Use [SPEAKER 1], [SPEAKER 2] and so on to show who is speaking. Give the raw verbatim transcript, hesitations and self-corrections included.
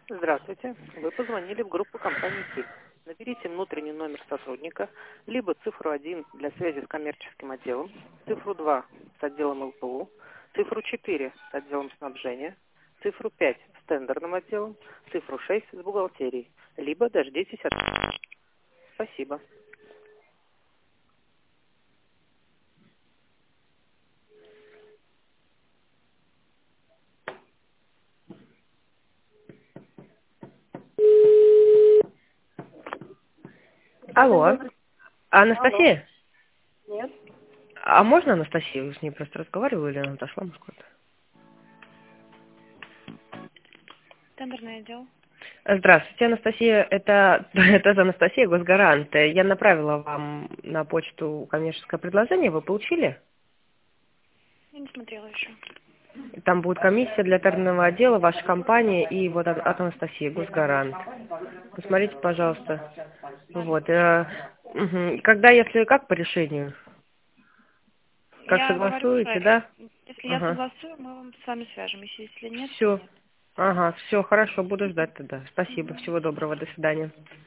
[SPEAKER 1] Здравствуйте. Вы позвонили в группу компании КИК. Наберите внутренний номер сотрудника, либо цифру один для связи с коммерческим отделом, цифру два с отделом ЛПУ, цифру четыре с отделом снабжения, цифру пять с тендерным отделом, цифру шесть с бухгалтерией, либо дождитесь от... Спасибо.
[SPEAKER 2] Алло,
[SPEAKER 1] Алло.
[SPEAKER 2] Анастасия?
[SPEAKER 1] Нет.
[SPEAKER 2] А можно Анастасию? Вы с ней просто разговаривали, или она отошла, может, куда-то?
[SPEAKER 3] Тендерный отдел.
[SPEAKER 2] Здравствуйте, Анастасия. Это, это за Анастасия Госгарант. Я направила вам на почту коммерческое предложение. Вы получили?
[SPEAKER 3] Я не смотрела еще.
[SPEAKER 2] Там будет комиссия для тендерного отдела, ваша компания и вот от, от Анастасии Госгарант. Посмотрите, пожалуйста. Вот. э, мгм. Когда, если как по решению? Как
[SPEAKER 3] Я говорю
[SPEAKER 2] согласуете,
[SPEAKER 3] уже,
[SPEAKER 2] да?
[SPEAKER 3] если я
[SPEAKER 2] Ага.
[SPEAKER 3] согласую, мы вам с вами свяжем. Если, если нет, то
[SPEAKER 2] Все.
[SPEAKER 3] нет.
[SPEAKER 2] Ага, все, хорошо, буду ждать тогда. Спасибо, всего доброго, до свидания.